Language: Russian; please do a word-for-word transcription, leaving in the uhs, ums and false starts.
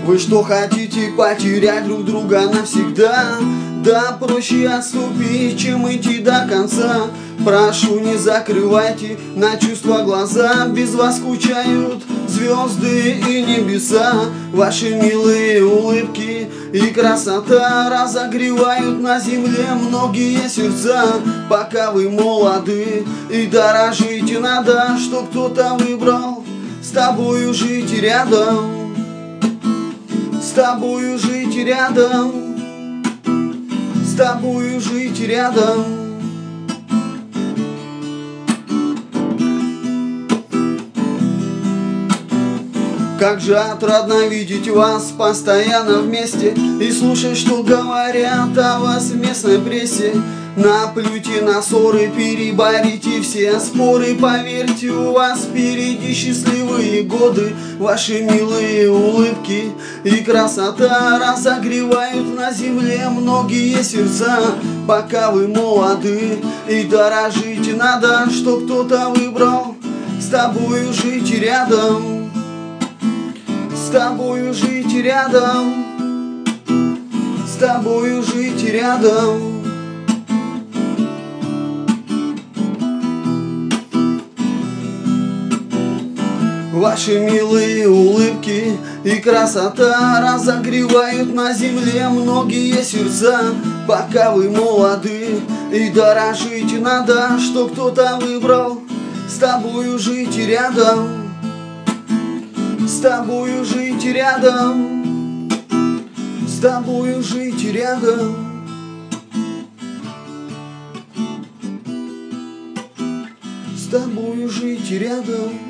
Вы что хотите потерять друг друга навсегда? Да проще отступить, чем идти до конца. Прошу, не закрывайте на чувства глаза. Без вас скучают звезды и небеса. Ваши милые улыбки и красота разогревают на земле многие сердца. Пока вы молоды и дорожите, надо, что кто-то выбрал с тобою жить рядом. С тобою жить рядом. С тобою жить рядом. Как же отрадно видеть вас постоянно вместе и слушать, что говорят о вас в местной прессе. Наплюйте на ссоры, переборите все споры. Поверьте, у вас впереди счастливые годы. Ваши милые улыбки и красота разогревают на земле многие сердца. Пока вы молоды и дорожите, надо, что кто-то выбрал с тобою жить рядом. С тобою жить рядом. С тобою жить рядом. Ваши милые улыбки и красота разогревают на земле многие сердца. Пока вы молоды и дорожите, надо, что кто-то выбрал с тобою жить рядом. С тобою жить рядом. С тобою жить рядом. С тобою жить рядом.